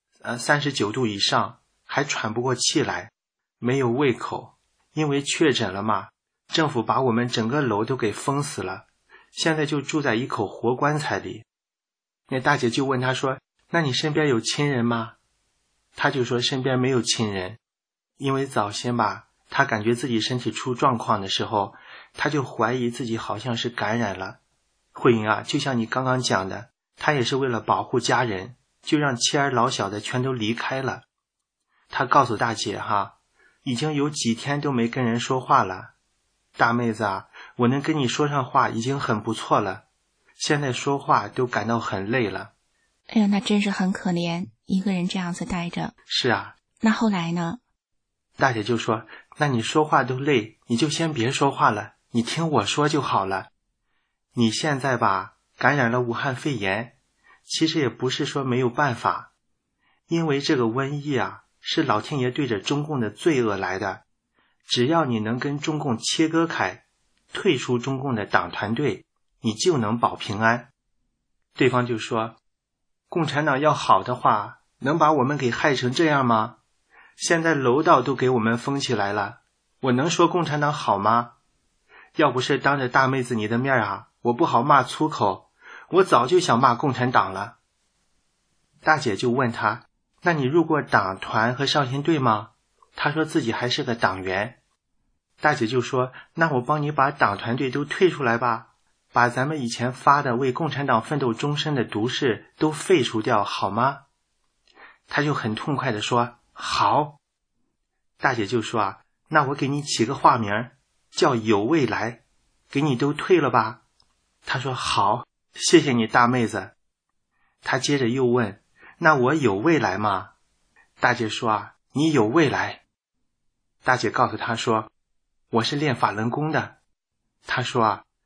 ，39度以上，还喘不过气来，没有胃口，因为确诊了嘛，政府把我们整个楼都给封死了，现在就住在一口活棺材里。那大姐就问他说，那你身边有亲人吗？他就说身边没有亲人，因为早先吧，他感觉自己身体出状况的时候，他就怀疑自己好像是感染了。慧云啊，就像你刚刚讲的，他也是为了保护家人，就让妻儿老小的全都离开了。他告诉大姐哈，已经有几天都没跟人说话了。大妹子啊，我能跟你说上话已经很不错了，现在说话都感到很累了。 哎呀，那真是很可怜，一个人这样子待着。 是啊。 那后来呢？ 大姐就说，那你说话都累，你就先别说话了，你听我说就好了。你现在吧，感染了武汉肺炎，其实也不是说没有办法，因为这个瘟疫啊，是老天爷对着中共的罪恶来的，只要你能跟中共切割开，退出中共的党团队，你就能保平安。对方就说，共产党要好的话，能把我们给害成这样吗？现在楼道都给我们封起来了，我能说共产党好吗？要不是当着大妹子你的面啊，我不好骂粗口，我早就想骂共产党了。大姐就问他，那你入过党团和少先队吗？他说自己还是个党员。大姐就说，那我帮你把党团队都退出来吧，把咱们以前发的为共产党奋斗终身的毒誓都废除掉好吗？他就很痛快地说，好。大姐就说啊，那我给你起个化名，叫有未来，给你都退了吧。他说好，谢谢你大妹子。他接着又问，那我有未来吗？大姐说啊，你有未来。大姐告诉他说，我是练法轮功的。他说啊，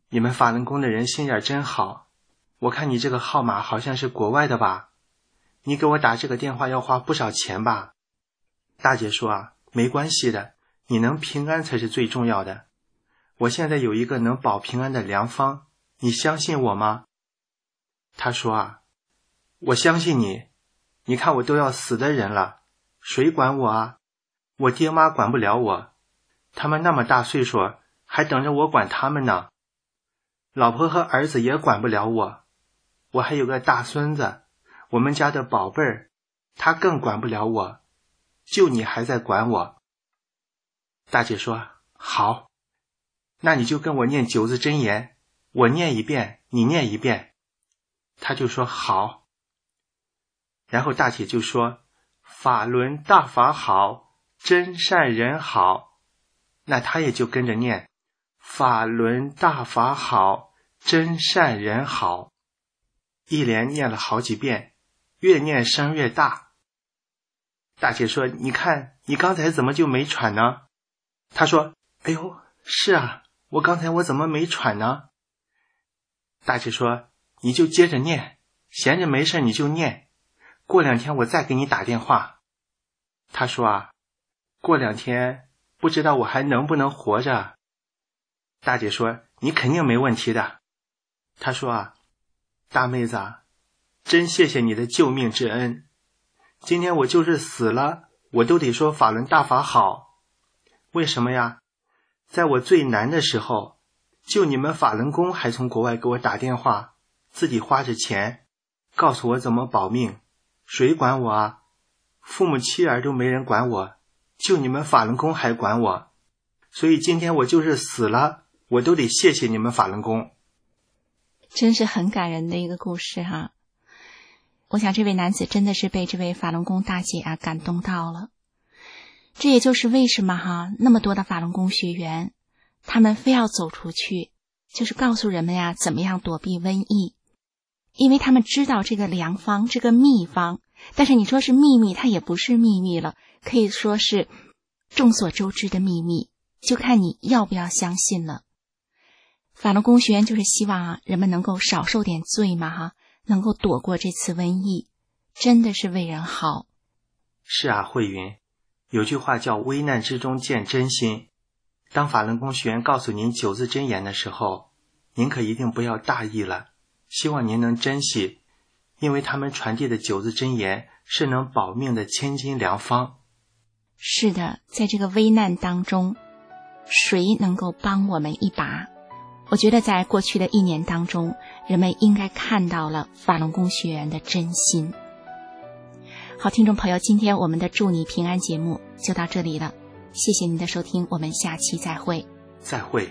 你们法轮功的人心眼真好，我看你这个号码好像是国外的吧？你给我打这个电话要花不少钱吧？大姐说啊，没关系的，你能平安才是最重要的。我现在有一个能保平安的良方，你相信我吗？他说啊，我相信你，你看我都要死的人了，谁管我啊？我爹妈管不了我，他们那么大岁数，还等着我管他们呢。老婆和儿子也管不了我，我还有个大孙子，我们家的宝贝儿，他更管不了我，就你还在管我。大姐说，好，那你就跟我念9字真言，我念一遍，你念一遍。他就说好。然后大姐就说，法轮大法好，真善人好。那他也就跟着念，法轮大法好，真善人好。一连念了好几遍，越念声越大。大姐说，你看你刚才怎么就没喘呢？他说，哎呦，是啊，我刚才我怎么没喘呢？大姐说，你就接着念，闲着没事你就念，过2天我再给你打电话。他说啊，过2天不知道我还能不能活着。大姐说，你肯定没问题的。他说啊，大妹子啊，真谢谢你的救命之恩，今天我就是死了，我都得说法轮大法好。为什么呀？在我最难的时候，就你们法轮功还从国外给我打电话，自己花着钱告诉我怎么保命，谁管我啊？父母妻儿都没人管我，就你们法轮功还管我，所以今天我就是死了，我都得谢谢你们法轮功。 真是很感人的一个故事哈。我想这位男子真的是被这位法轮功大姐感动到了。这也就是为什么那么多的法轮功学员，他们非要走出去，就是告诉人们怎么样躲避瘟疫。因为他们知道这个良方，这个秘方，但是你说是秘密，它也不是秘密了，可以说是众所周知的秘密，就看你要不要相信了。法轮功学员就是希望人们能够少受点罪嘛能够躲过这次瘟疫，真的是为人好。 是啊，慧云，有句话叫危难之中见真心。当法轮功学员告诉您9字真言的时候，您可一定不要大意了，希望您能珍惜，因为他们传递的9字真言是能保命的千金良方。 是的，在这个危难当中，谁能够帮我们一把？我觉得在过去的1年当中，人们应该看到了法轮功学员的真心。好，听众朋友，今天我们的祝你平安节目就到这里了，谢谢您的收听，我们下期再会。 再会。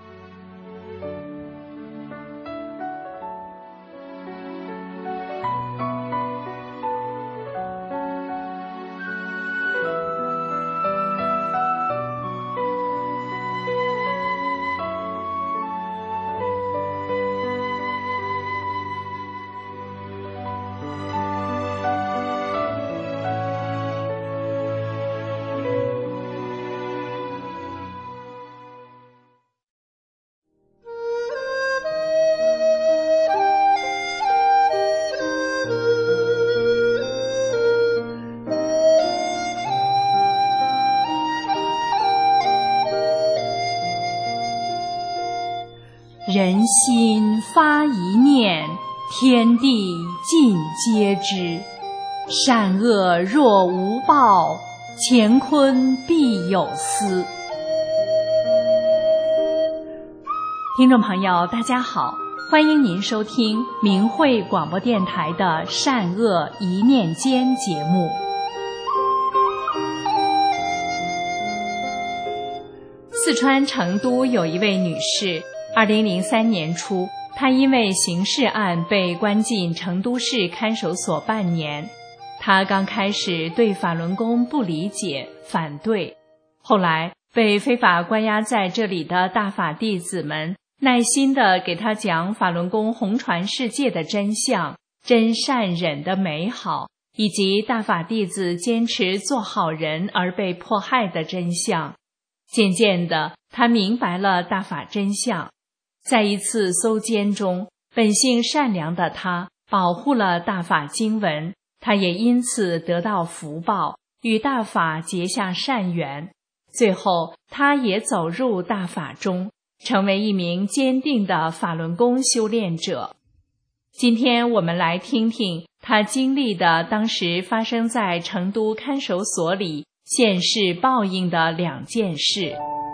人心发一念，天地尽皆知。善恶若无报，乾坤必有私。听众朋友，大家好，欢迎您收听明慧广播电台的善恶一念间节目。四川成都有一位女士，2003年初，她因为刑事案被关进成都市看守所半年。她刚开始对法轮功不理解、反对，后来被非法关押在这里的大法弟子们耐心地给她讲法轮功红传世界的真相、真善忍的美好，以及大法弟子坚持做好人而被迫害的真相。渐渐的，她明白了大法真相。 在一次搜监中，本性善良的他保护了大法经文，他也因此得到福报，与大法结下善缘。最后，他也走入大法中，成为一名坚定的法轮功修炼者。今天我们来听听他经历的当时发生在成都看守所里现世报应的2件事。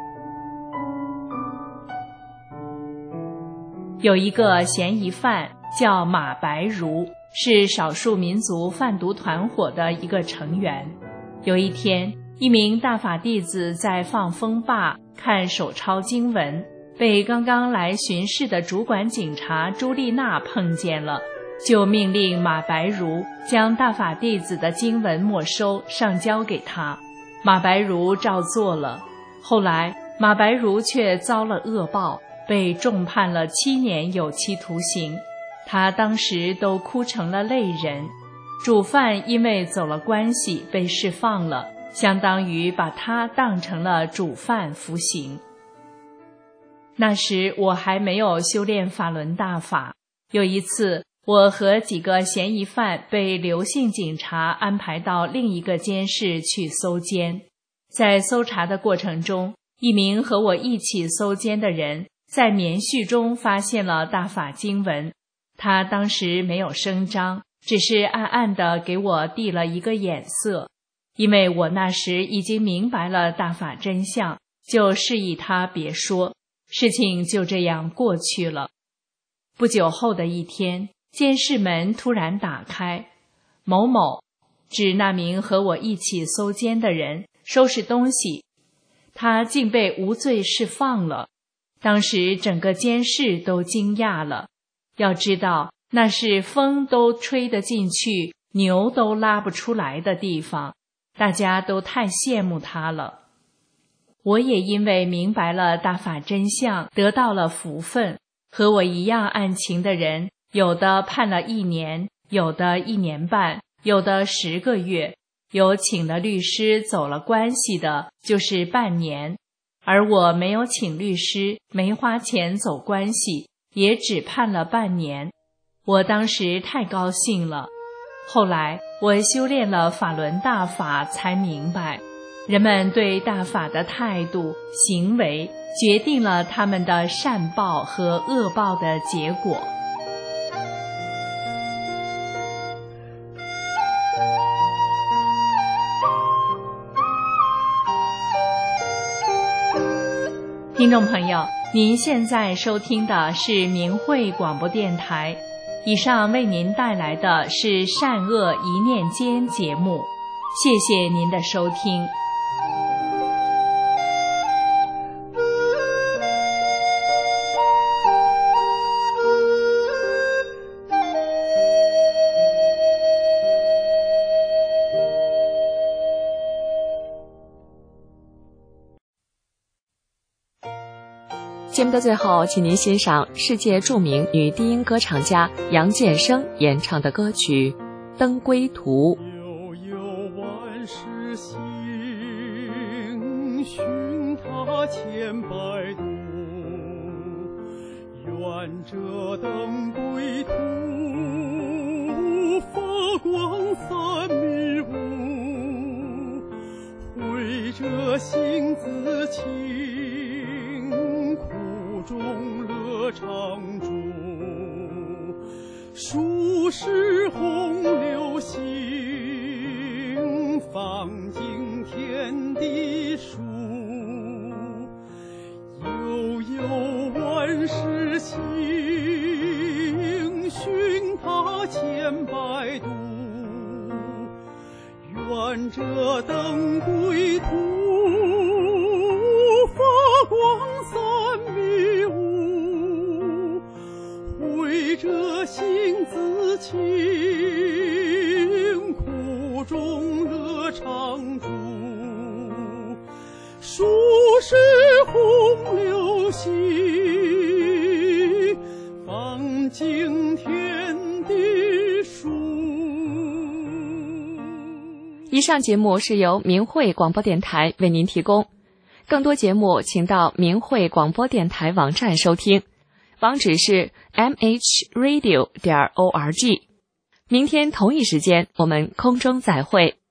有一个嫌疑犯叫马白如，是少数民族贩毒团伙的一个成员。有一天，一名大法弟子在放风坝看手抄经文，被刚刚来巡视的主管警察朱丽娜碰见了，就命令马白如将大法弟子的经文没收上交给他。马白如照做了。后来马白如却遭了恶报，被重判了7年有期徒刑。他当时都哭成了泪人。主犯因为走了关系被释放了，相当于把他当成了主犯服刑。那时我还没有修炼法轮大法。有一次，我和几个嫌疑犯被刘姓警察安排到另一个监室去搜监。在搜查的过程中，一名和我一起搜监的人在棉絮中发现了大法经文。他当时没有声张，只是暗暗地给我递了一个眼色。因为我那时已经明白了大法真相，就示意他别说。事情就这样过去了。不久后的一天，监室门突然打开，某某，指那名和我一起搜监的人，收拾东西。他竟被无罪释放了。当时整个监室都惊讶了。要知道，那是风都吹得进去，牛都拉不出来的地方，大家都太羡慕他了。我也因为明白了大法真相，得到了福分。和我一样案情的人，有的判了1年，有的1年半，有的10个月，有请了律师走了关系的，就是半年。而我没有请律师，没花钱走关系，也只判了半年。我当时太高兴了。后来我修炼了法轮大法，才明白人们对大法的态度、行为，决定了他们的善报和恶报的结果。听众朋友，您现在收听的是明慧广播电台，以上为您带来的是善恶一念间节目，谢谢您的收听。 节目的最后，请您欣赏世界著名女低音歌唱家杨建生演唱的歌曲《登归途》。 悠悠万世行，寻他千百度，愿这登归途，发光三迷雾，慧者性自清，中乐常驻，数世洪流行，放尽天地数。悠悠万世行，寻他千百度，愿这登归途，发光三迷雾，慧者性自清，苦中乐常驻，数世洪流行，放尽天地数。 以上节目是由明慧广播电台为您提供。更多节目请到明慧广播电台网站收听。 网址是 mhradio.org。明天同一时间我们空中再会。